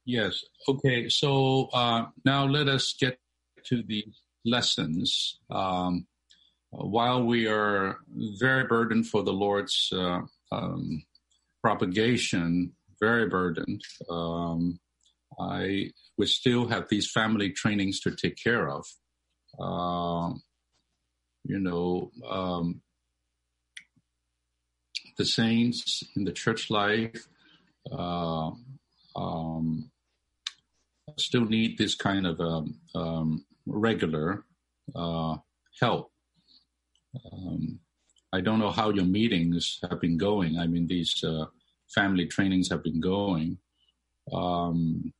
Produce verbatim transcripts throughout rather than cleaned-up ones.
Yes. Okay. So uh, now let us get to the lessons. Um, while we are very burdened for the Lord's uh, um, propagation, very burdened, um, I we still have these family trainings to take care of. Uh, you know, um, the saints in the church life uh, um, still need this kind of um, um, regular uh, help. Um, I don't know how your meetings have been going. I mean, these uh, family trainings have been going. Um,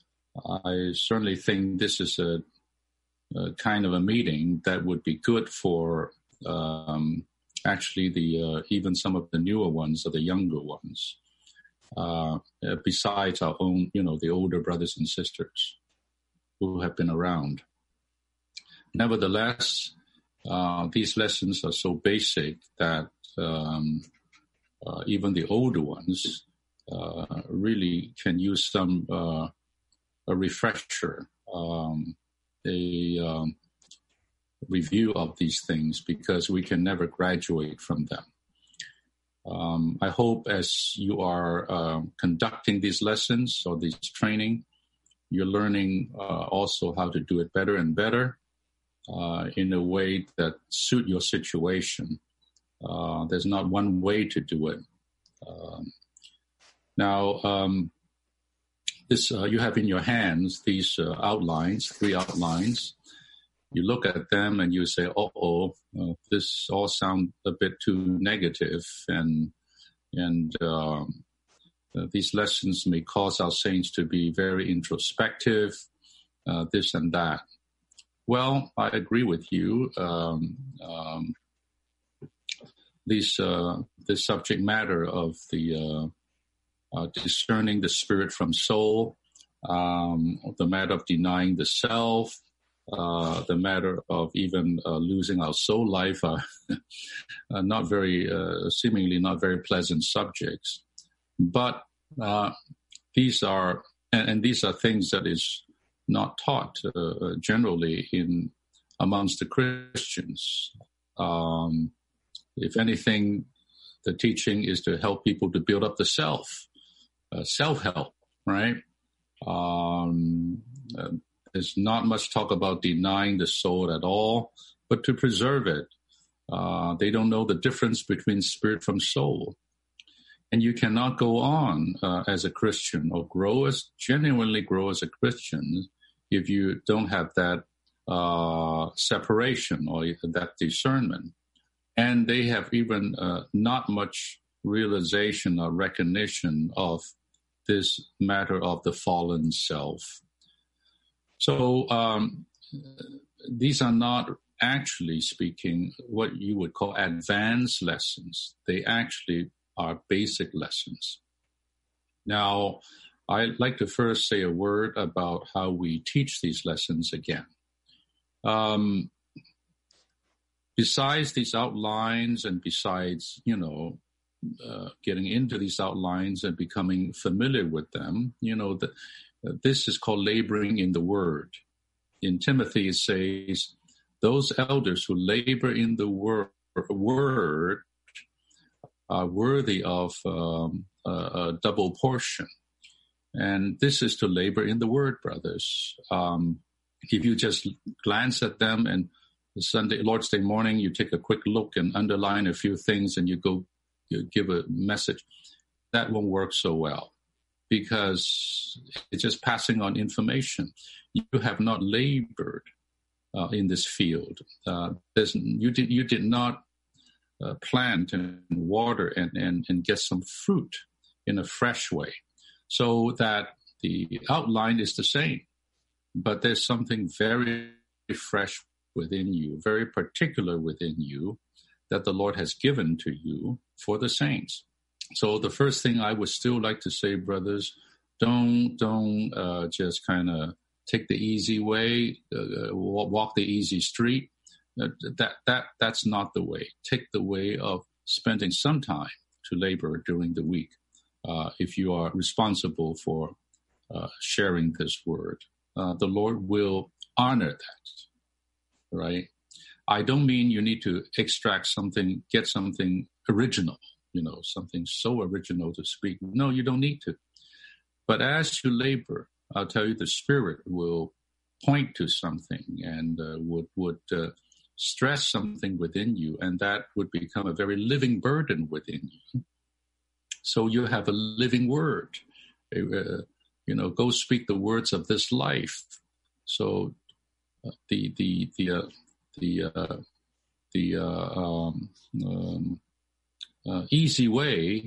I certainly think this is a, a kind of a meeting that would be good for um, actually the uh, even some of the newer ones or the younger ones. Uh, besides our own, you know, the older brothers and sisters who have been around. Nevertheless, uh, these lessons are so basic that um, uh, even the older ones uh, really can use some uh, a refresher, um, a um, review of these things, because we can never graduate from them. Um, I hope as you are uh, conducting these lessons or this training, you're learning uh, also how to do it better and better uh, in a way that suit your situation. Uh, there's not one way to do it. Um, now, um, this uh, you have in your hands these uh, outlines, three outlines. You look at them and you say, "Uh-oh, uh, this all sounds a bit too negative," and and um, uh, these lessons may cause our saints to be very introspective, uh, this and that. Well, I agree with you. Um, um, this uh, this subject matter of the uh, uh, discerning the spirit from soul, um, the matter of denying the self. Uh, the matter of even uh, losing our soul life are uh, not very, uh, seemingly not very pleasant subjects. But uh, these are, and, and these are things that is not taught uh, generally in amongst the Christians. Um, if anything, the teaching is to help people to build up the self, uh, self-help, right? Um, uh, There's not much talk about denying the soul at all, but to preserve it. Uh, they don't know the difference between spirit from soul. And you cannot go on uh, as a Christian or grow as, genuinely grow as a Christian if you don't have that uh, separation or that discernment. And they have even uh, not much realization or recognition of this matter of the fallen self. So um, these are not actually speaking what you would call advanced lessons. They actually are basic lessons. Now, I'd like to first say a word about how we teach these lessons again. Um, besides these outlines and besides, you know, uh, getting into these outlines and becoming familiar with them, you know, the, uh, this is called laboring in the word. In Timothy, it says, those elders who labor in the word, word are worthy of um, a, a double portion. And this is to labor in the word, brothers. Um, if you just glance at them and Sunday, Lord's Day morning, you take a quick look and underline a few things and you go you give a message, that won't work so well because it's just passing on information. You have not labored uh, in this field. Uh, there's, you did you did not uh, plant and water and, and, and get some fruit in a fresh way. So that the outline is the same, but there's something very fresh within you, very particular within you, that the Lord has given to you for the saints. So the first thing I would still like to say, brothers, don't don't uh, just kind of take the easy way, uh, walk the easy street. Uh, that that that's not the way. Take the way of spending some time to labor during the week. Uh, if you are responsible for uh, sharing this word. Uh, the Lord will honor that, right? I don't mean you need to extract something, get something original, you know, something so original to speak. No, you don't need to. But as you labor, I'll tell you, the Spirit will point to something and uh, would would uh, stress something within you, and that would become a very living burden within you. So you have a living word. Uh, you know, go speak the words of this life. So uh, the the the uh, the uh, the uh, um, um, uh, easy way,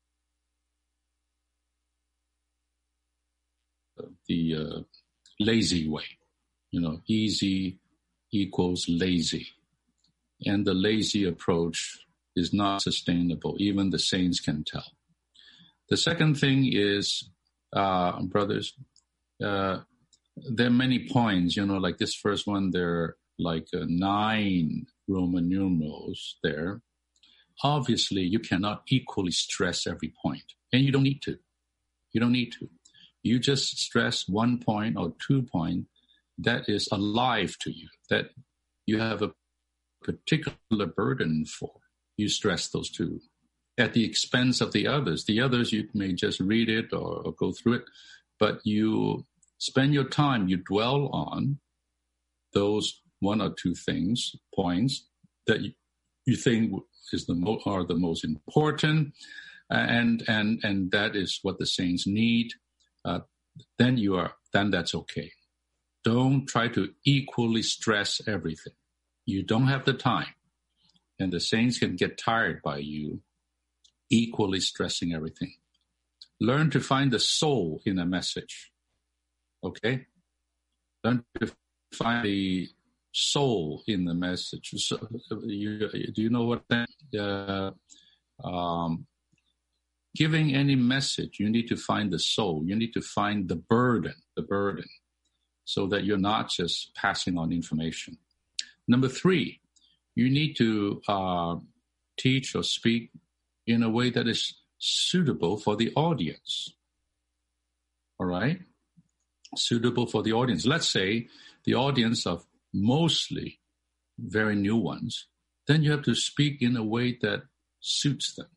the uh, lazy way. You know, easy equals lazy. And the lazy approach is not sustainable. Even the saints can tell. The second thing is, uh, brothers, uh, there are many points, you know, like this first one, there are like uh, nine Roman numerals there. Obviously, you cannot equally stress every point, and you don't need to. You don't need to. You just stress one point or two points that is alive to you, that you have a particular burden for. You stress those two at the expense of the others. The others, you may just read it or, or go through it, but you spend your time, you dwell on those one or two things, points that you, you think is the mo- are the most important, and and and that is what the saints need. Uh, then you are then that's okay. Don't try to equally stress everything. You don't have the time, and the saints can get tired by you equally stressing everything. Learn to find the soul in a message. Okay? Learn to find the soul in the message. So, you, do you know what that? Uh, um, giving any message, you need to find the soul. You need to find the burden, the burden, so that you're not just passing on information. Number three, you need to uh, teach or speak in a way that is suitable for the audience. All right? Suitable for the audience. Let's say the audience of mostly very new ones, then you have to speak in a way that suits them.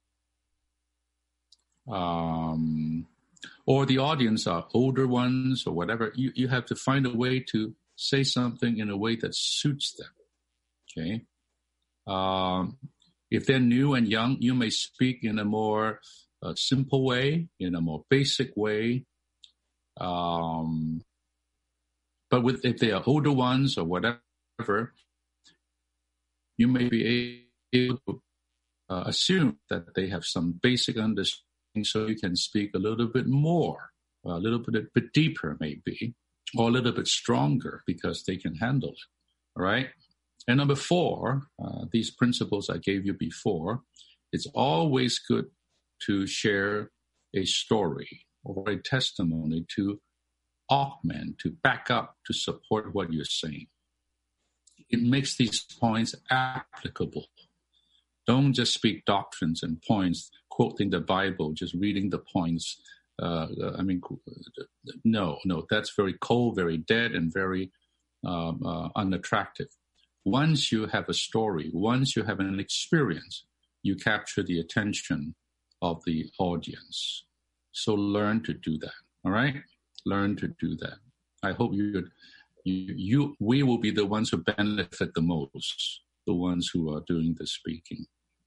Um, or the audience are older ones or whatever. You, you have to find a way to say something in a way that suits them. Okay? Um, if they're new and young, you may speak in a more uh, simple way, in a more basic way. Um, but with if they are older ones or whatever, you may be able to uh, assume that they have some basic understanding, so you can speak a little bit more, a little bit, a bit deeper maybe, or a little bit stronger because they can handle it. All right? And number four, uh, these principles I gave you before, it's always good to share a story or a testimony to augment, to back up, to support what you're saying. It makes these points applicable. Don't just speak doctrines and points, quoting the Bible, just reading the points. Uh, I mean, no, no, that's very cold, very dead, and very um, uh, unattractive. Once you have a story, once you have an experience, you capture the attention of the audience. So learn to do that, all right? Learn to do that. I hope you, you, you, we will be the ones who benefit the most, the ones who are doing the speaking.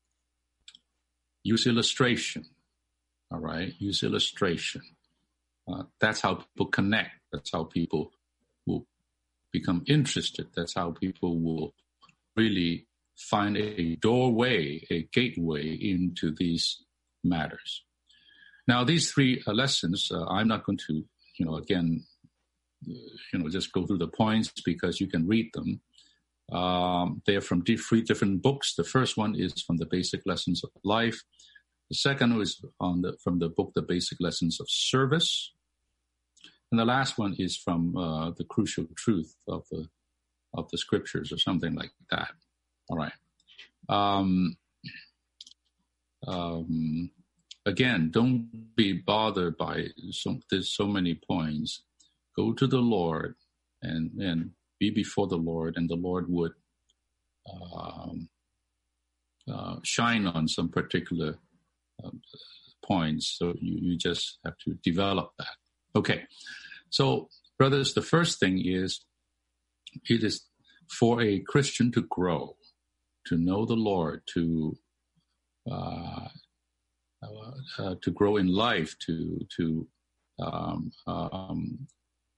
Use illustration, all right? Use illustration. Uh, that's how people connect. That's how people will become interested. That's how people will really find a doorway, a gateway into these matters. Now, these three uh, lessons, uh, I'm not going to, you know, again, uh, you know, just go through the points because you can read them. Um, they're from di- three different books. The first one is from the Basic Lessons of Life. The second is on the, from the book, The Basic Lessons of Service. And the last one is from uh, The Crucial Truth of the of the Scriptures, or something like that. All right. Um, um, again, don't be bothered by so, there's so many points. Go to the Lord and, and be before the Lord, and the Lord would um, uh, shine on some particular uh, points. So you, you just have to develop that. Okay. So, brothers, the first thing is it is for a Christian to grow, to know the Lord, to uh, uh, uh, to grow in life, to to um, um,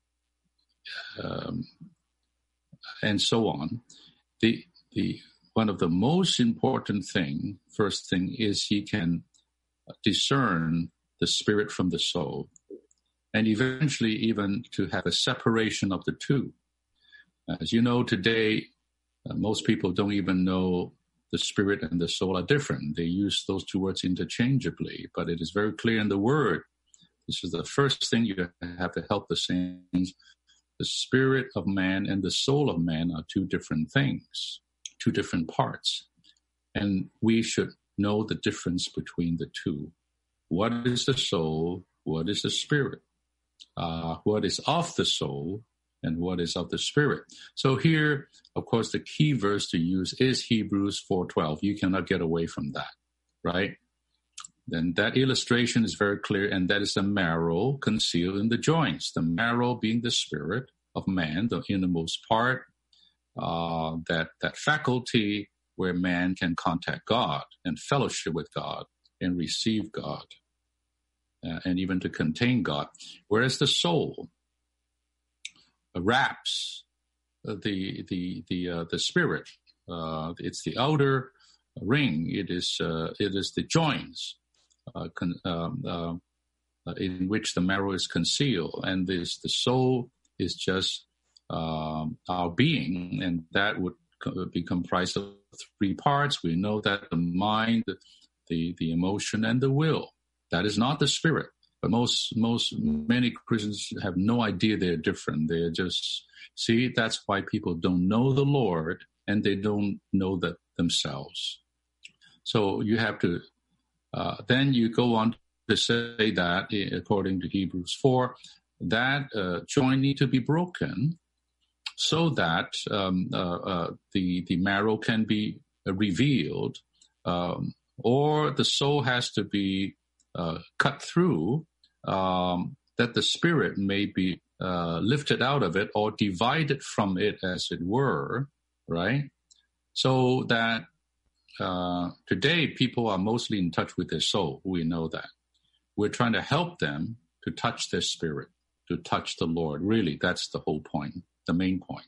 um, and so on. The the one of the most important thing, first thing, is he can discern the spirit from the soul, and eventually even to have a separation of the two. As you know, today, uh, most people don't even know the spirit and the soul are different. They use those two words interchangeably, but it is very clear in the Word. This is the first thing you have to help the saints. The spirit of man and the soul of man are two different things, two different parts. And we should know the difference between the two. What is the soul? What is the spirit? Uh, what is of the soul? And what is of the spirit? So here, of course, the key verse to use is Hebrews four twelve. You cannot get away from that, right? Then that illustration is very clear, and that is the marrow concealed in the joints. The marrow being the spirit of man, the innermost part, uh, that, that faculty where man can contact God and fellowship with God and receive God, uh, and even to contain God. Whereas the soul wraps the the the uh, the spirit. Uh, it's the outer ring. It is uh, it is the joints uh, con- um, uh, in which the marrow is concealed, and this the soul is just um, our being, and that would be comprised of three parts. We know that the mind, the the emotion, and the will. That is not the spirit. But most, most, many Christians have no idea they're different. They're just, see, that's why people don't know the Lord and they don't know that themselves. So you have to, uh, then you go on to say that, according to Hebrews four, that uh, joint need to be broken so that um, uh, uh, the, the marrow can be uh, revealed, um, or the soul has to be Uh, cut through, um, that the spirit may be uh, lifted out of it or divided from it, as it were, right? So that uh, today people are mostly in touch with their soul. We know that. We're trying to help them to touch their spirit, to touch the Lord. Really, that's the whole point, the main point.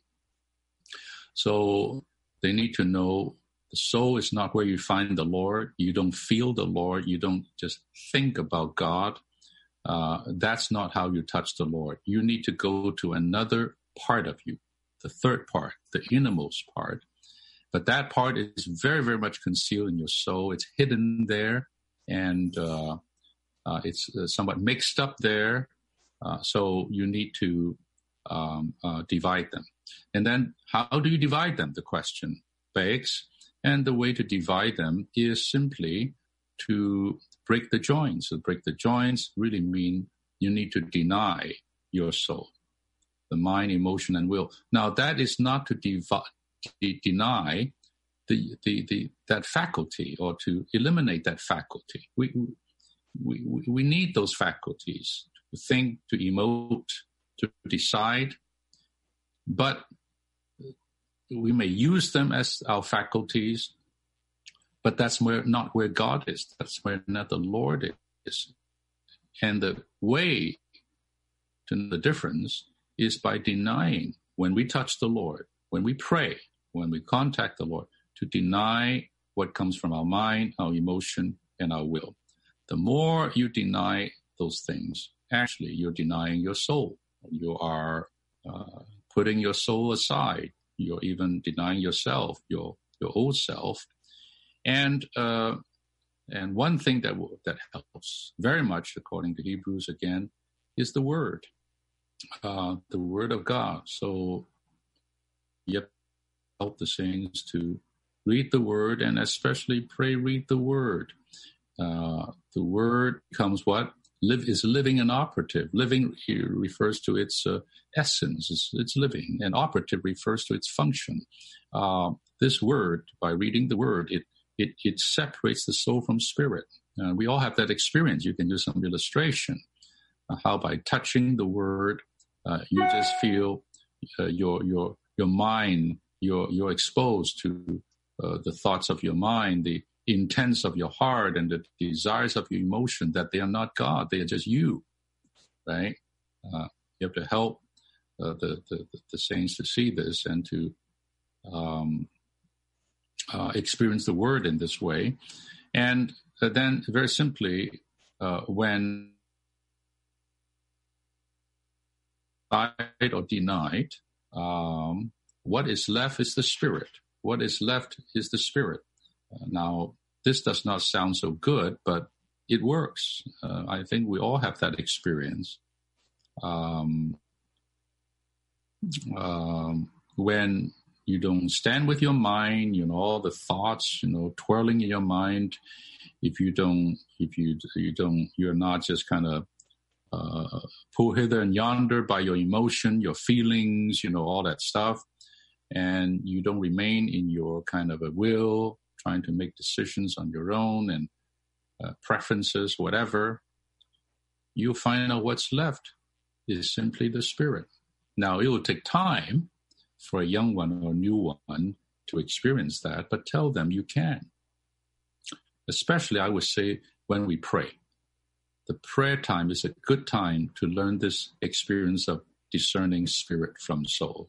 So they need to know the soul is not where you find the Lord. You don't feel the Lord. You don't just think about God. Uh, that's not how you touch the Lord. You need to go to another part of you, the third part, the innermost part. But that part is very, very much concealed in your soul. It's hidden there, and uh, uh, it's uh, somewhat mixed up there. Uh, so you need to um, uh, divide them. And then how do you divide them? The question begs. And the way to divide them is simply to break the joints. So break the joints really mean you need to deny your soul, the mind, emotion, and will. Now, that is not to devi- de- deny the, the, the, that faculty or to eliminate that faculty. We, we, we need those faculties to think, to emote, to decide, but we may use them as our faculties, but that's where not where God is. That's where not the Lord is. And the way to know the difference is by denying, when we touch the Lord, when we pray, when we contact the Lord, to deny what comes from our mind, our emotion, and our will. The more you deny those things, actually you're denying your soul. You are uh, putting your soul aside. You're even denying yourself, your your old self, and uh, and one thing that will, that helps very much, according to Hebrews again, is the Word, uh, the Word of God. So, yep, help the saints to read the Word, and especially pray, read the Word. uh, the word becomes what? Live is living and operative. Living here refers to its uh, essence, it's, it's living, and operative refers to its function. Uh, this word, by reading the word, it it, it separates the soul from spirit. Uh, we all have that experience. You can do some illustration. Uh, how by touching the word, uh, you just feel uh, your your your mind. You're you're exposed to uh, the thoughts of your mind, the intents of your heart, and the desires of your emotion. That they are not God; they are just you, right? Uh, you have to help uh, the, the the saints to see this and to um, uh, experience the word in this way, and uh, then very simply, uh, when denied or denied. Um, What is left is the spirit. What is left is the spirit. Uh, now, this does not sound so good, but it works. Uh, I think we all have that experience. Um, um, when you don't stand with your mind, you know, all the thoughts, you know, twirling in your mind. If you don't, if you you don't, you're not just kind of uh, pulled hither and yonder by your emotion, your feelings, you know, all that stuff. And you don't remain in your kind of a will, trying to make decisions on your own and uh, preferences, whatever, you'll find out what's left is simply the spirit. Now, it will take time for a young one or a new one to experience that, but tell them you can. Especially, I would say, when we pray. The prayer time is a good time to learn this experience of discerning spirit from soul.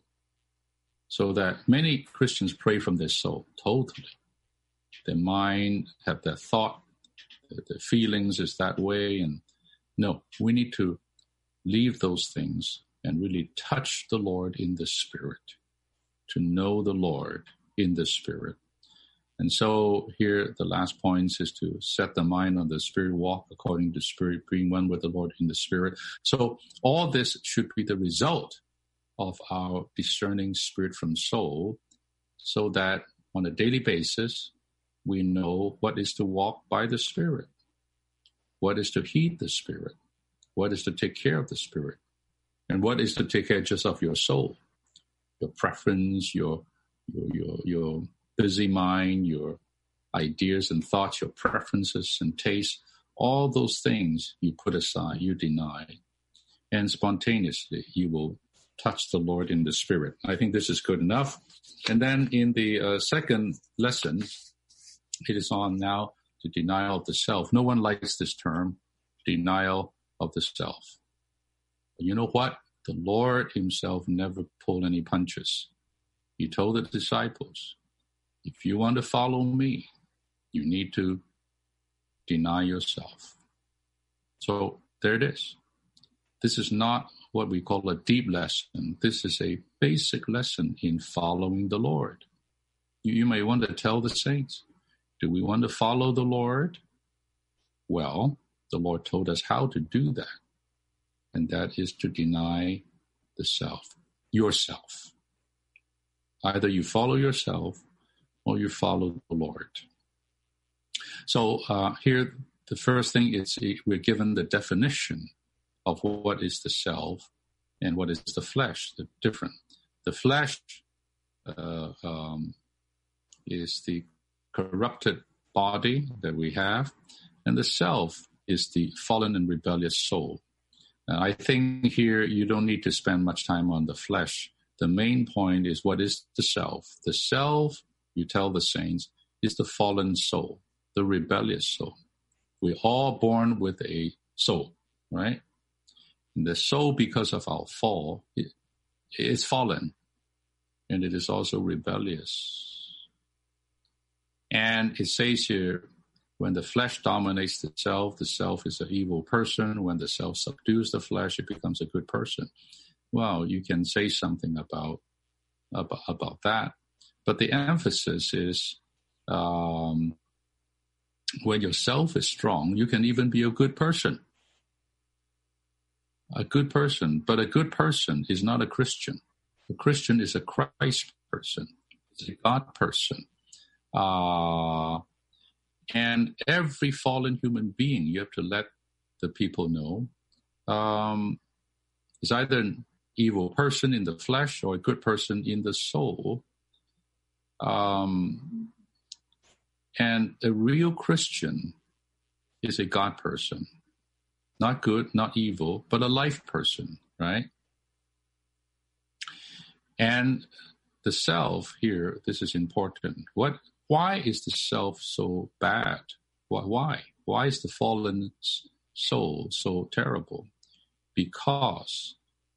So that many Christians pray from their soul, totally. Their mind, have their thought, their feelings is that way. And no, we need to leave those things and really touch the Lord in the Spirit, to know the Lord in the Spirit. And so here, the last point is to set the mind on the Spirit, walk according to the Spirit, being one with the Lord in the Spirit. So all this should be the result of our discerning spirit from soul, so that on a daily basis, we know what is to walk by the Spirit, what is to heed the Spirit, what is to take care of the Spirit, and what is to take care just of your soul, your preference, your your your, your busy mind, your ideas and thoughts, your preferences and tastes, all those things you put aside, you deny, and spontaneously you will touch the Lord in the Spirit. I think this is good enough. And then in the uh, second lesson, it is on now the denial of the self. No one likes this term, denial of the self. But you know what? The Lord himself never pulled any punches. He told the disciples, if you want to follow me, you need to deny yourself. So there it is. This is not what we call a deep lesson. This is a basic lesson in following the Lord. You, you may want to tell the saints, do we want to follow the Lord? Well, the Lord told us how to do that. And that is to deny the self, yourself. Either you follow yourself or you follow the Lord. So uh, here, the first thing is we're given the definition of what is the self and what is the flesh, the different. The flesh uh, um, is the corrupted body that we have, and the self is the fallen and rebellious soul. Uh, I think here you don't need to spend much time on the flesh. The main point is what is the self. The self, you tell the saints, is the fallen soul, the rebellious soul. We're all born with a soul, right? And the soul, because of our fall, it is fallen, and it is also rebellious. And it says here, when the flesh dominates the self, the self is an evil person. When the self subdues the flesh, it becomes a good person. Well, you can say something about about, about that. But the emphasis is um, when your self is strong, you can even be a good person. A good person, but a good person is not a Christian. A Christian is a Christ person. It's a God person. Uh, And every fallen human being, you have to let the people know, um, is either an evil person in the flesh or a good person in the soul. Um, and a real Christian is a God person. Not good, not evil, but a life person, right? And the self here, this is important. What? Why is the self so bad? Why? Why is the fallen soul so terrible? Because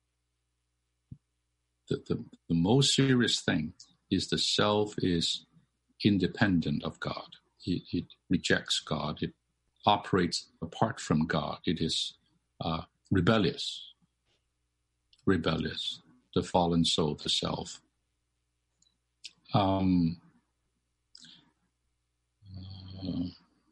the, the, the most serious thing is the self is independent of God. It, it rejects God. It operates apart from God. It is uh, rebellious. Rebellious. The fallen soul, the self. Um, uh,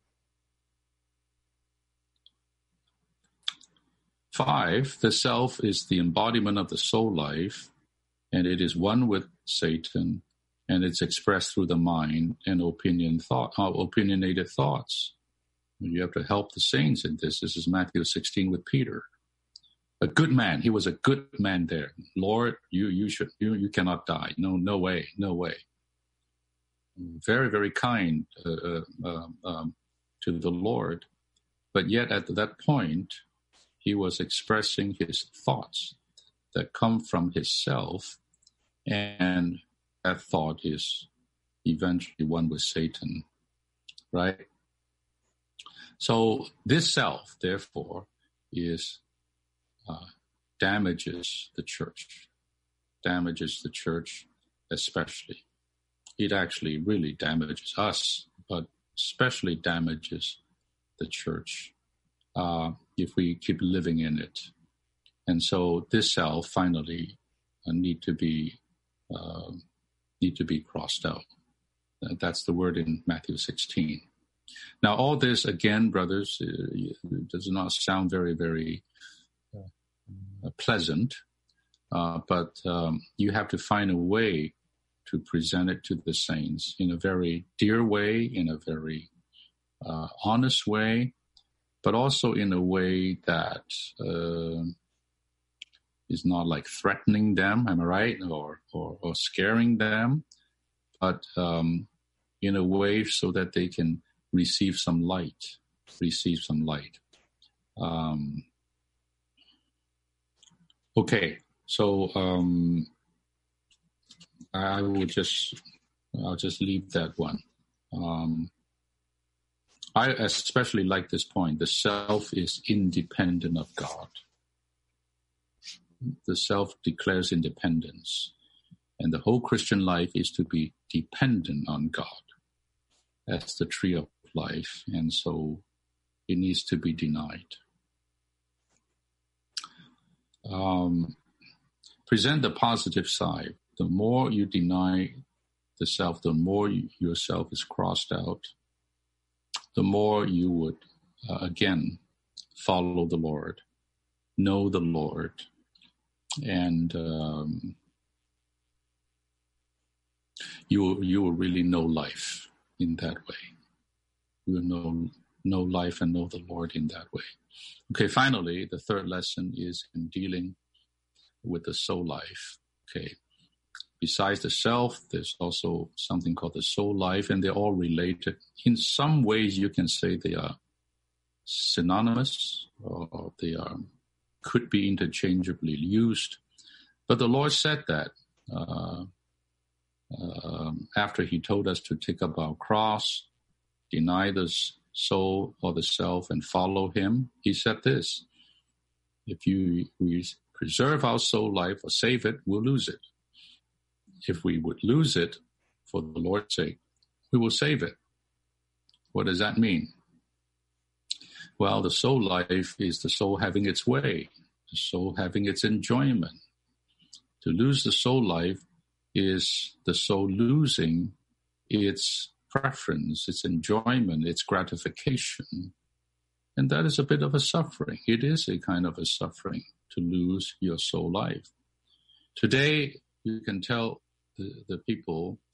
five, the self is the embodiment of the soul life, and it is one with Satan, and it's expressed through the mind and opinion thought, uh, opinionated thoughts. You have to help the saints in this. This is Matthew sixteen with Peter. A good man. He was a good man there. Lord, you you should you you cannot die. No no way no way. Very very kind uh, uh, um, to the Lord, but yet at that point he was expressing his thoughts that come from his self, and that thought is eventually one with Satan, right? So this self, therefore, is uh, damages the church, damages the church especially. It actually really damages us, but especially damages the church uh, if we keep living in it. And so this self finally uh, need to be uh, need to be crossed out. That's the word in Matthew sixteen. Now, all this, again, brothers, uh, does not sound very, very uh, pleasant, uh, but um, you have to find a way to present it to the saints in a very dear way, in a very uh, honest way, but also in a way that uh, is not like threatening them, am I right, or, or, or scaring them, but um, in a way so that they can receive some light, receive some light. Um, okay, so um, I will just, I'll just leave that one. Um, I especially like this point. The self is independent of God. The self declares independence, and the whole Christian life is to be dependent on God as the tree of life, and so it needs to be denied. Um, present the positive side. The more you deny the self, the more you, yourself is crossed out, the more you would, uh, again, follow the Lord, know the Lord, and um, you will, you will really know life in that way. You will know, know life and know the Lord in that way. Okay, finally, the third lesson is in dealing with the soul life. Okay, besides the self, there's also something called the soul life, and they're all related. In some ways, you can say they are synonymous, or they are could be interchangeably used. But the Lord said that uh, uh, after He told us to take up our cross, deny the soul or the self, and follow Him, He said this: if you we preserve our soul life or save it, we'll lose it. If we would lose it for the Lord's sake, we will save it. What does that mean? Well, the soul life is the soul having its way, the soul having its enjoyment. To lose the soul life is the soul losing its preference, its enjoyment, its gratification. And that is a bit of a suffering. It is a kind of a suffering to lose your soul life. Today, you can tell the, the people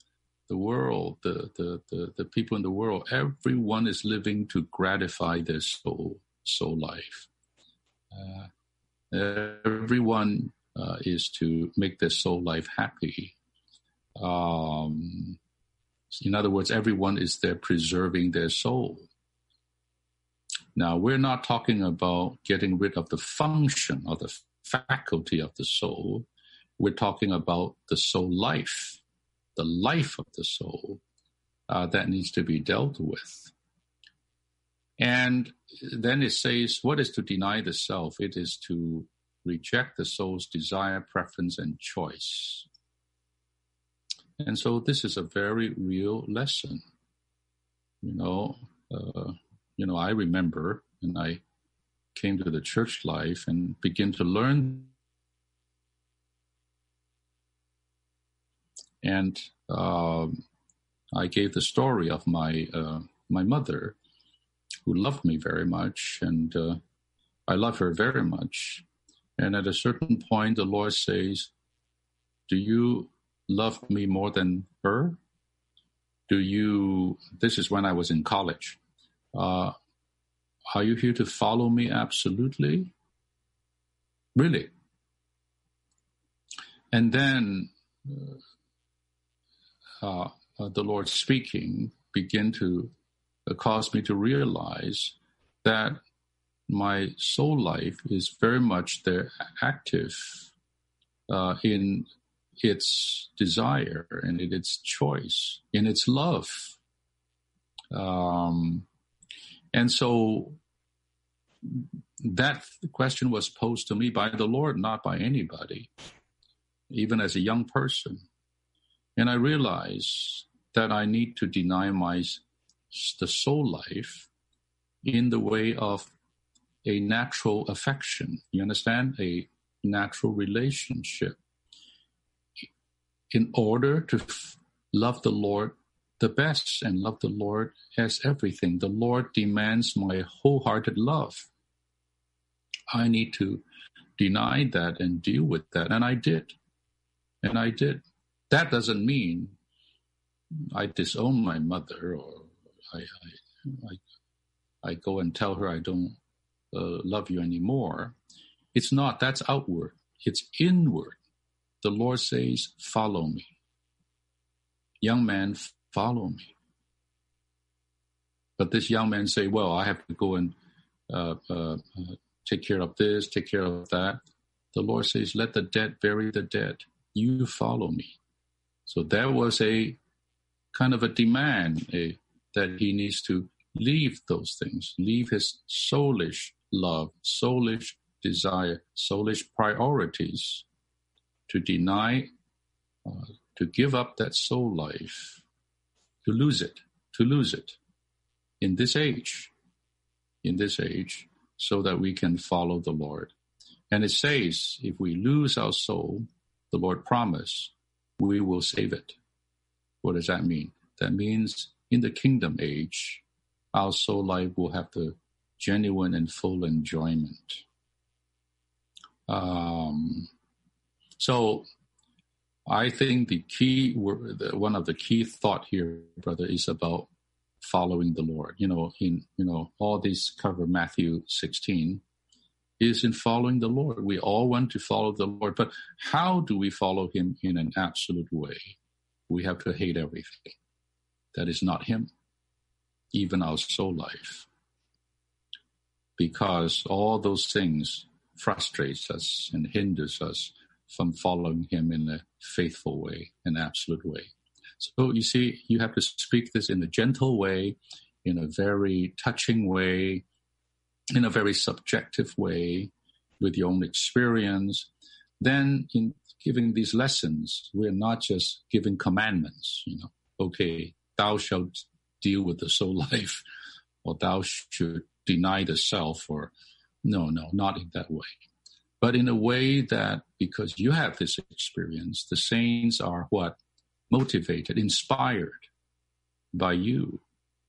the world, the, the, the, the people in the world, everyone is living to gratify their soul, soul life. Uh, everyone uh, is to make their soul life happy. Um, in other words, everyone is there preserving their soul. Now, we're not talking about getting rid of the function or the faculty of the soul. We're talking about the soul life, the life of the soul uh, that needs to be dealt with. And then it says, what is to deny the self? It is to reject the soul's desire, preference, and choice. And so this is a very real lesson. You know, uh, you know, I remember when I came to the church life and began to learn. And um, I gave the story of my uh, my mother, who loved me very much, and uh, I love her very much. And at a certain point, the Lord says, do you love me more than her? Do you, this is when I was in college, uh, are you here to follow me absolutely? Really? And then uh, uh, the Lord speaking began to uh, cause me to realize that my soul life is very much there active uh, in its desire and in its choice, in its love. Um, and so that question was posed to me by the Lord, not by anybody, even as a young person. And I realized that I need to deny my the soul life in the way of a natural affection. You understand? A natural relationship. In order to f- love the Lord the best and love the Lord as everything, the Lord demands my wholehearted love. I need to deny that and deal with that. And I did. And I did. That doesn't mean I disown my mother or I I, I, I go and tell her I don't uh, love you anymore. It's not. That's outward. It's inward. The Lord says, follow me. Young man, follow me. But this young man say, well, I have to go and uh, uh, uh, take care of this, take care of that. The Lord says, let the dead bury the dead. You follow me. So there was a kind of a demand a, that he needs to leave those things, leave his soulish love, soulish desire, soulish priorities, to deny, uh, to give up that soul life, to lose it, to lose it in this age, in this age, so that we can follow the Lord. And it says, if we lose our soul, the Lord promised, we will save it. What does that mean? That means in the kingdom age, our soul life will have the genuine and full enjoyment. Um, so I think the key, one of the key thought here, brother, is about following the Lord. You know, in, you know, all these cover Matthew sixteen is in following the Lord. We all want to follow the Lord, but how do we follow him in an absolute way? We have to hate everything that is not him, even our soul life, because all those things frustrates us and hinders us from following him in a faithful way, an absolute way. So you see, you have to speak this in a gentle way, in a very touching way, in a very subjective way, with your own experience. Then in giving these lessons, we're not just giving commandments, you know, okay, thou shalt deal with the soul life, or thou should deny the self, or no, no, not in that way. But in a way that, because you have this experience, the saints are what? Motivated, inspired by you.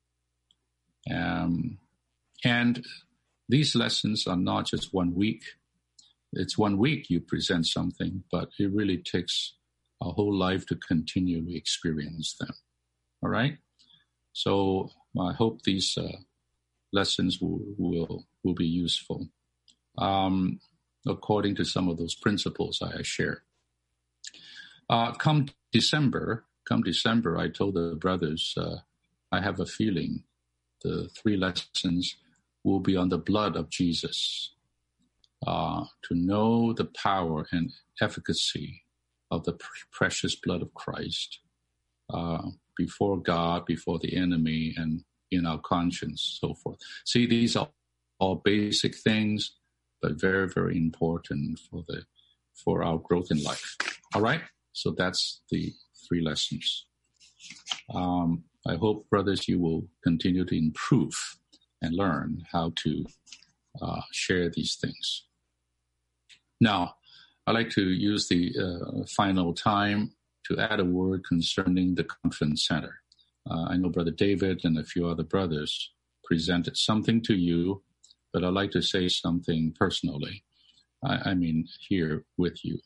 Um, and these lessons are not just one week. It's one week you present something, but it really takes a whole life to continually experience them. All right. So I hope these uh, lessons will, will will be useful um, according to some of those principles I share. Uh, come December, come December, I told the brothers, uh, I have a feeling the three lessons will be on the blood of Jesus, uh, to know the power and efficacy of the pr- precious blood of Christ uh, before God, before the enemy, and in our conscience, so forth. See, these are all basic things, but very, very important for the for our growth in life. All right? So that's the three lessons. Um, I hope, brothers, you will continue to improve and learn how to uh, share these things. Now, I'd like to use the uh, final time to add a word concerning the conference center. Uh, I know Brother David and a few other brothers presented something to you, but I'd like to say something personally. I, I mean, here with you.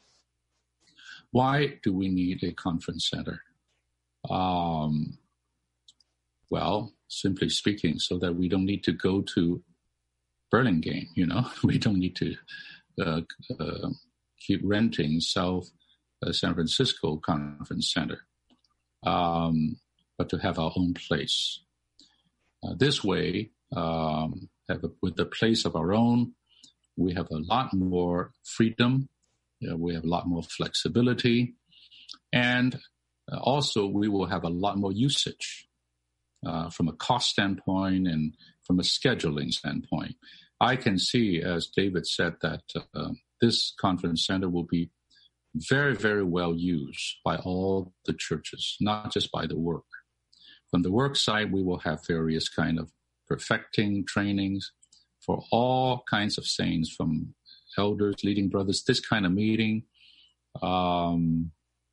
Why do we need a conference center? Um, well, simply speaking, so that we don't need to go to Burlingame, you know, we don't need to uh, uh, keep renting South uh, San Francisco Conference Center, um, but to have our own place. Uh, this way, um, have a, with the place of our own, we have a lot more freedom, you know, we have a lot more flexibility, and uh, also we will have a lot more usage uh, from a cost standpoint and from a scheduling standpoint. I can see, as David said, that uh, this conference center will be very, very well used by all the churches, not just by the work. From the work side, we will have various kind of perfecting trainings for all kinds of saints, from elders, leading brothers, this kind of meeting. Um,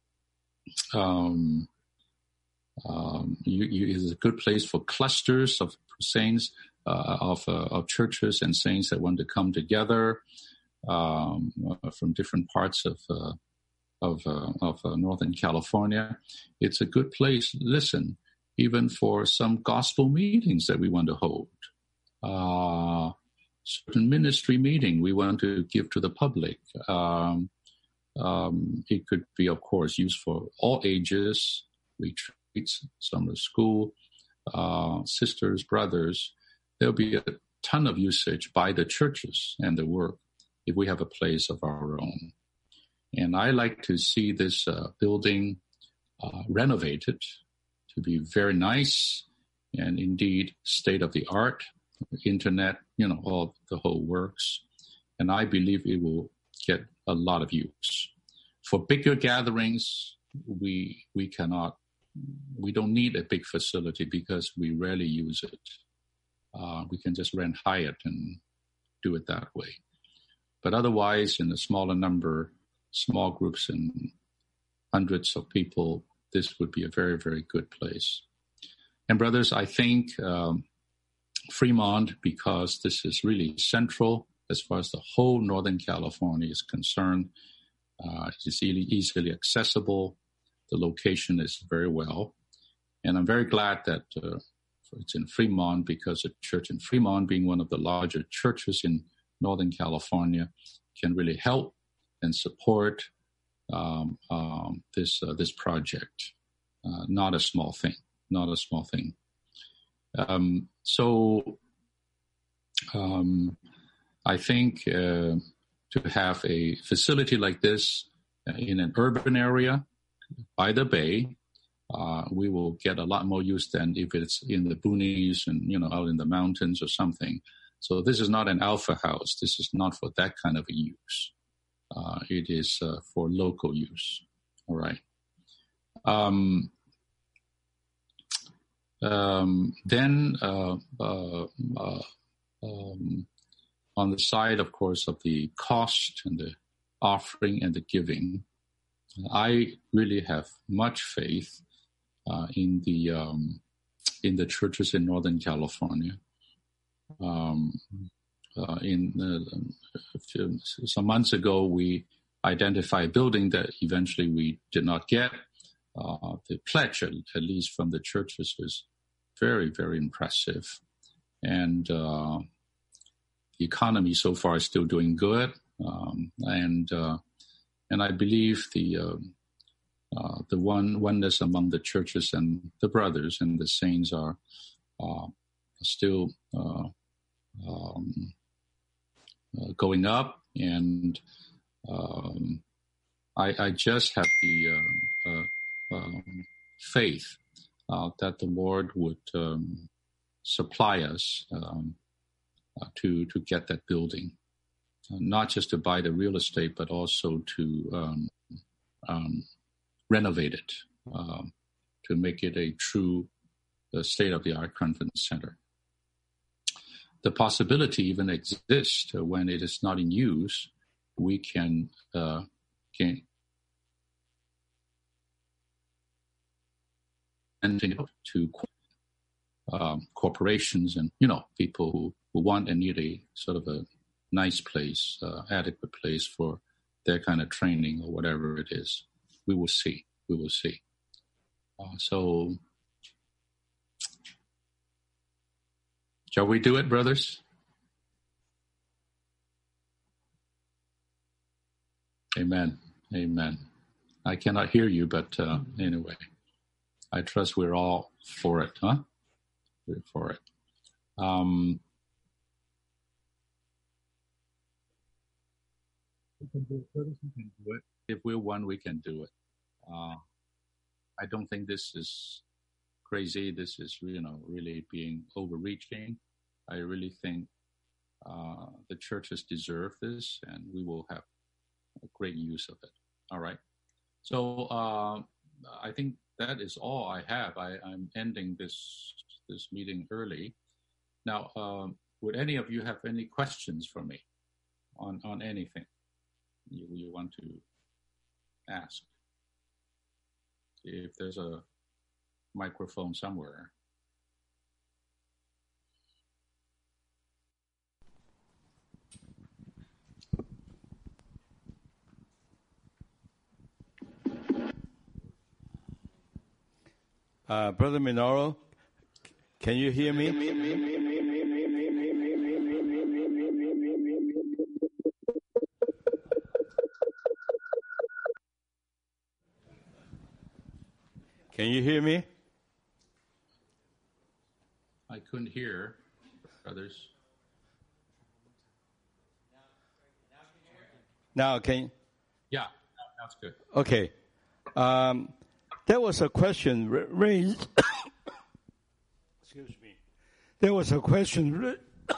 um, um, you, you, is a good place for clusters of saints, uh, of, uh, of churches and saints that want to come together um, uh, from different parts of uh, of, uh, of uh, Northern California. It's a good place, listen, even for some gospel meetings that we want to hold. Uh, certain ministry meeting we want to give to the public. Um, um, it could be, of course, used for all ages, retreats, summer school, uh, sisters, brothers. There'll be a ton of usage by the churches and the work if we have a place of our own. And I like to see this uh, building uh, renovated to be very nice and indeed state-of-the-art, internet, you know, all the whole works. And I believe it will get a lot of use. For bigger gatherings, we we cannot, we don't need a big facility because we rarely use it. Uh, we can just rent Hyatt and do it that way. But otherwise, in a smaller number, small groups and hundreds of people, this would be a very, very good place. And brothers, I think um, Fremont, because this is really central as far as the whole Northern California is concerned, uh, it's easily, easily accessible. The location is very well. And I'm very glad that uh, it's in Fremont, because a church in Fremont, being one of the larger churches in Northern California, can really help and support um, um, this uh, this project. Uh, not a small thing. Not a small thing. Um, so um, I think uh, to have a facility like this uh, in an urban area by the bay, uh, we will get a lot more use than if it's in the boonies and, you know, out in the mountains or something. So this is not an alpha house. This is not for that kind of a use. Uh, it is uh, for local use. All right. Um, um, then uh, uh, uh, um, on the side, of course, of the cost and the offering and the giving, I really have much faith uh, in the um, in the churches in Northern California. Um, uh, in uh, few, some months ago, we identified a building that eventually we did not get, uh, the pledge, at, at least from the churches, is very, very impressive. And uh, the economy so far is still doing good. Um, and uh, and I believe the uh, uh, the one oneness among the churches and the brothers and the saints are uh, still uh, um, uh, going up. And um, I, I just have the uh, uh, um, faith uh, that the Lord would um, supply us um, uh, to to get that building, uh, not just to buy the real estate, but also to um, um, renovate it, um, to make it a true uh, state-of-the-art conference center. The possibility even exists uh, when it is not in use, we can uh, can to um, corporations and you know people who, who want and need a sort of a nice place, uh, adequate place for their kind of training or whatever it is. We will see. We will see. Uh, so, shall we do it, brothers? Amen. Amen. I cannot hear you, but uh, anyway, I trust we're all for it, huh? We're for it. Um, if we're one, we can do it. Uh, I don't think this is crazy. This is, you know, really being overreaching. I really think uh, the churches deserve this, and we will have a great use of it. All right. So uh, I think that is all I have. I, I'm ending this this meeting early. Now, um, would any of you have any questions for me on, on anything you, you want to ask? If there's a microphone somewhere. Uh, Brother Minoru, can you hear me? Can you hear me? I couldn't hear, brothers. Now, can you? Yeah, that's good. Okay. Um, there was a question raised. Excuse me. There was a question.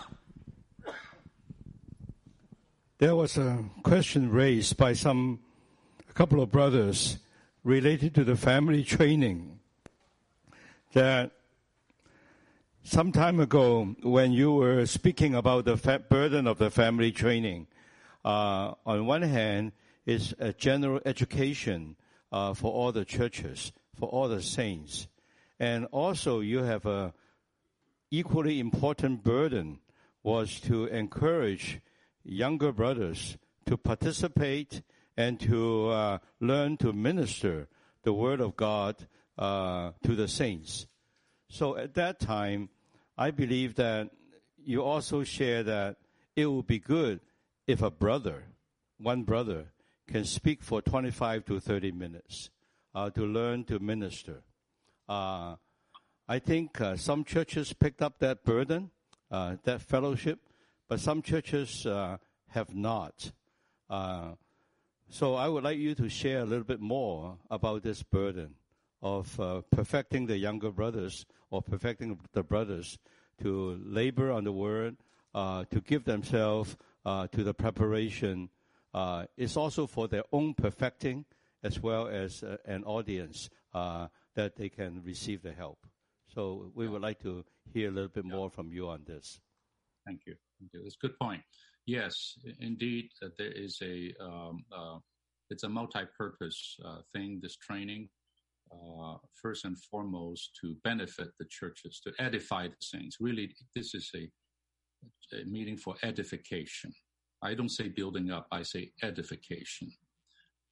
There was a question raised by some, a couple of brothers related to the family training. That some time ago, when you were speaking about the fa- burden of the family training, uh, on one hand, it's a general education uh, for all the churches, for all the saints. And also you have a equally important burden was to encourage younger brothers to participate and to uh, learn to minister the Word of God uh, to the saints. So at that time, I believe that you also share that it would be good if a brother, one brother, can speak for twenty-five to thirty minutes uh, to learn to minister. Uh, I think uh, some churches picked up that burden, uh, that fellowship, but some churches uh, have not. Uh, so I would like you to share a little bit more about this burden of uh, perfecting the younger brothers or perfecting the brothers to labor on the Word, uh, to give themselves uh, to the preparation. Uh, it's also for their own perfecting as well as uh, an audience uh, that they can receive the help. So we would like to hear a little bit more from you on this. Thank you. Thank you. That's a good point. Yes, indeed, uh, there is a, um, uh, it's a multi-purpose uh, thing, this training. Uh, first and foremost, to benefit the churches, to edify the saints. Really, this is a, a meeting for edification. I don't say building up, I say edification.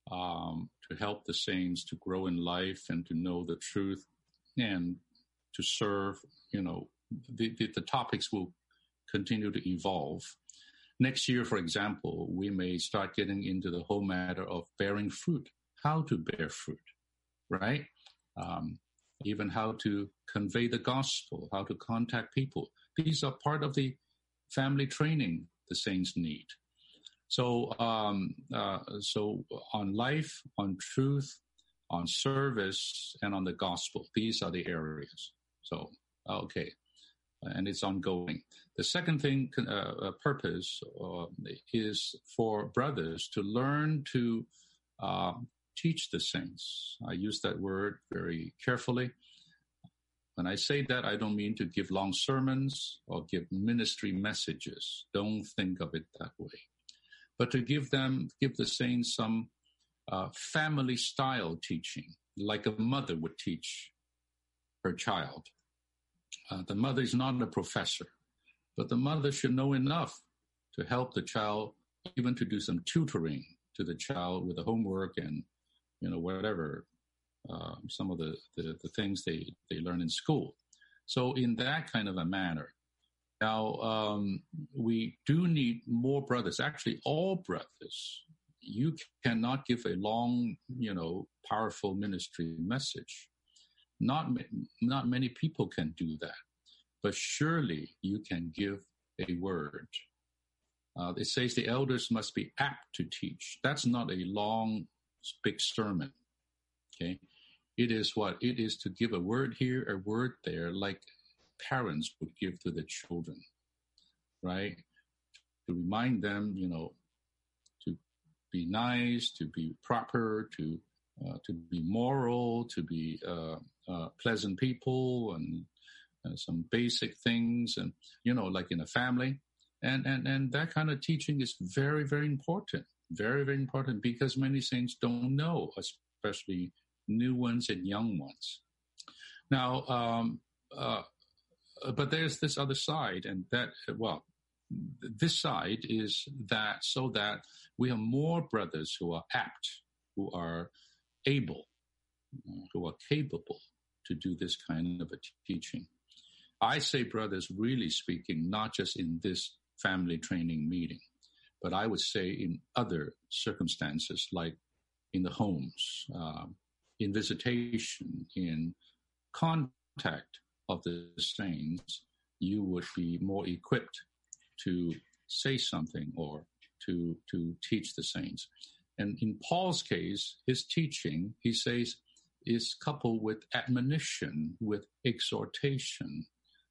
um, to help the saints to grow in life and to know the truth and to serve. You know, the, the, the topics will continue to evolve. Next year, for example, we may start getting into the whole matter of bearing fruit, how to bear fruit, right? Um, even how to convey the gospel, how to contact people. These are part of the family training the saints need. So, um, uh, so on life, on truth, on service, and on the gospel, these are the areas. So, okay, and it's ongoing. The second thing, uh, purpose, uh, is for brothers to learn to uh, teach the saints. I use that word very carefully. When I say that, I don't mean to give long sermons or give ministry messages. Don't think of it that way. But to give them, give the saints some uh, family-style teaching, like a mother would teach her child. Uh, the mother is not a professor, but the mother should know enough to help the child, even to do some tutoring to the child with the homework and, you know, whatever, uh, some of the, the, the things they, they learn in school. So in that kind of a manner. Now, um, we do need more brothers, actually all brothers. You cannot give a long, you know, powerful ministry message. Not, not many people can do that, but surely you can give a word. Uh, it says the elders must be apt to teach. That's not a long, big sermon, okay? It is what? It is to give a word here, a word there, like parents would give to the children, right? To remind them, you know, to be nice, to be proper, to uh, to be moral, to be uh, uh, pleasant people, and uh, some basic things, and you know, like in a family, and and and that kind of teaching is very, very important, very, very important, because many saints don't know, especially new ones and young ones. Now, um, uh, but there's this other side, and that, well, this side is that so that we have more brothers who are apt, who are able, who are capable to do this kind of a teaching. I say brothers, really speaking, not just in this family training meeting, but I would say in other circumstances, like in the homes, uh, in visitation, in contact of the saints, you would be more equipped to say something or to to teach the saints. And in Paul's case, his teaching, he says, is coupled with admonition, with exhortation,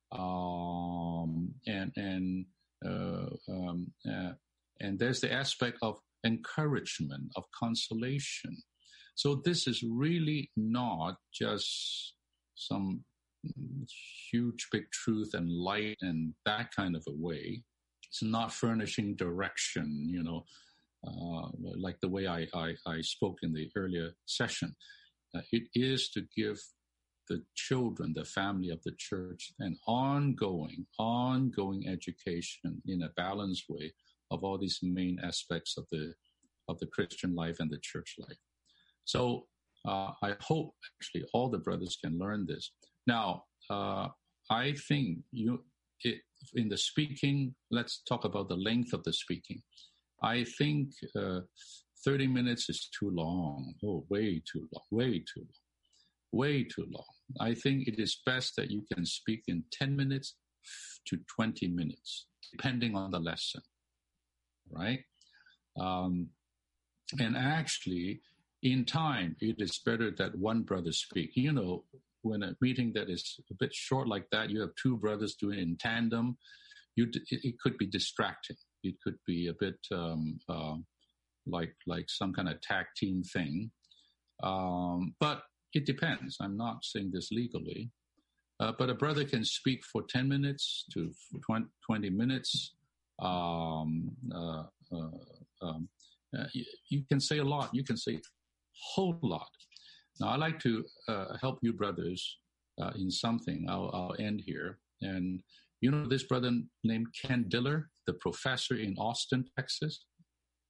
um, and and uh, um, uh, and there's the aspect of encouragement, of consolation. So this is really not just some huge big truth and light and that kind of a way. It's not furnishing direction, you know, uh, like the way I, I, I spoke in the earlier session. Uh, it is to give the children, the family of the church, an ongoing, ongoing education in a balanced way of all these main aspects of the of the Christian life and the church life. So uh, I hope actually all the brothers can learn this. Now, uh, I think you it, in the speaking, let's talk about the length of the speaking. I think uh, thirty minutes is too long. Oh, way too long, way too long, way too long. I think it is best that you can speak in ten minutes to twenty minutes, depending on the lesson, right? Um, and actually, in time, it is better that one brother speak. You know, when a meeting that is a bit short like that, you have two brothers doing it in tandem, you, it, it could be distracting. It could be a bit um, uh, like like some kind of tag team thing. Um, but it depends. I'm not saying this legally. Uh, but a brother can speak for ten minutes to twenty minutes. Um, uh, uh, um, uh, you, you can say a lot. You can say a whole lot. Now, I like to uh, help you brothers uh, in something. I'll, I'll end here. And you know this brother named Ken Diller, the professor in Austin, Texas?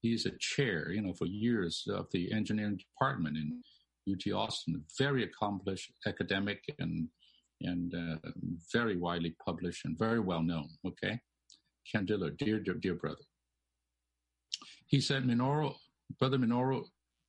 he's a chair, you know, for years of the engineering department in U T Austin. Very accomplished academic and and uh, very widely published and very well known. Okay, Ken Dillard, dear, dear dear brother. He said, Minoru, Brother Minoru,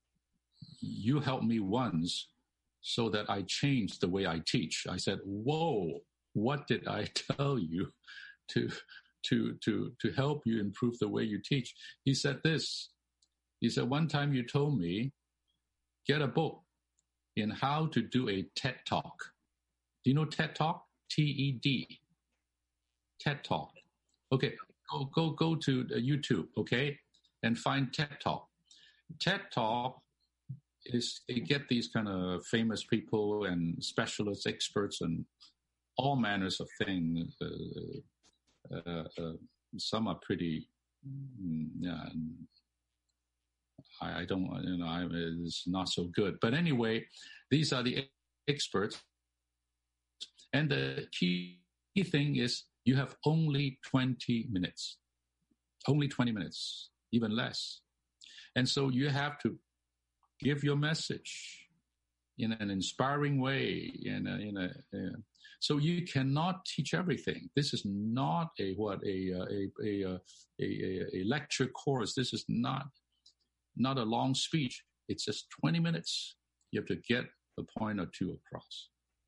you helped me once so that I changed the way I teach. I said, whoa, what did I tell you to to to to help you improve the way you teach? He said this. He said, one time you told me, get a book in how to do a TED Talk. Do you know TED Talk? T E D. TED Talk. Okay, go go go to YouTube, okay, and find TED Talk. TED Talk is, they get these kind of famous people and specialists, experts, and all manners of things. Uh, uh, uh, some are pretty, yeah, I, I don't, you know, I, it's not so good. But anyway, these are the experts. And the key thing is you have only twenty minutes, only twenty minutes, even less. And so you have to give your message in an inspiring way. In a, in a, uh, so you cannot teach everything. This is not a what a a a a, a lecture course. This is not not a long speech. It's just twenty minutes. You have to get a point or two across.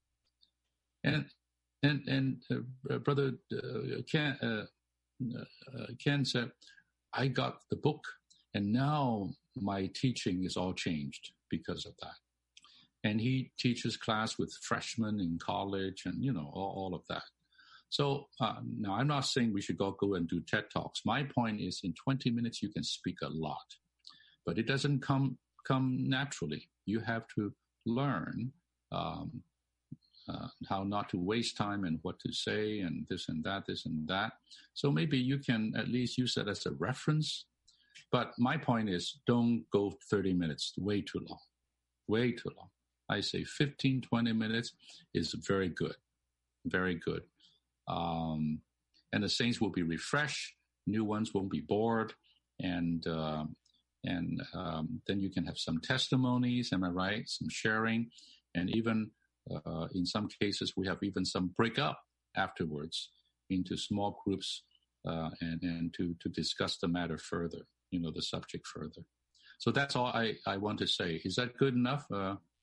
And and and uh, brother uh, Ken uh, uh, Ken said, I got the book, and now my teaching is all changed because of that. And he teaches class with freshmen in college, and you know all, all of that. So uh, now I'm not saying we should go go and do TED Talks. My point is, in twenty minutes you can speak a lot, but it doesn't come come naturally. You have to learn. Um, Uh, how not to waste time and what to say and this and that, this and that. So maybe you can at least use that as a reference. But my point is, don't go thirty minutes, way too long, way too long. I say fifteen, twenty minutes is very good, very good. Um, and the saints will be refreshed. New ones won't be bored. And, uh, and um, then you can have some testimonies, am I right? Some sharing, and even Uh, in some cases, we have even some break up afterwards into small groups uh, and, and to, to discuss the matter further, you know, the subject further. So that's all I, I want to say. Is that good enough, uh,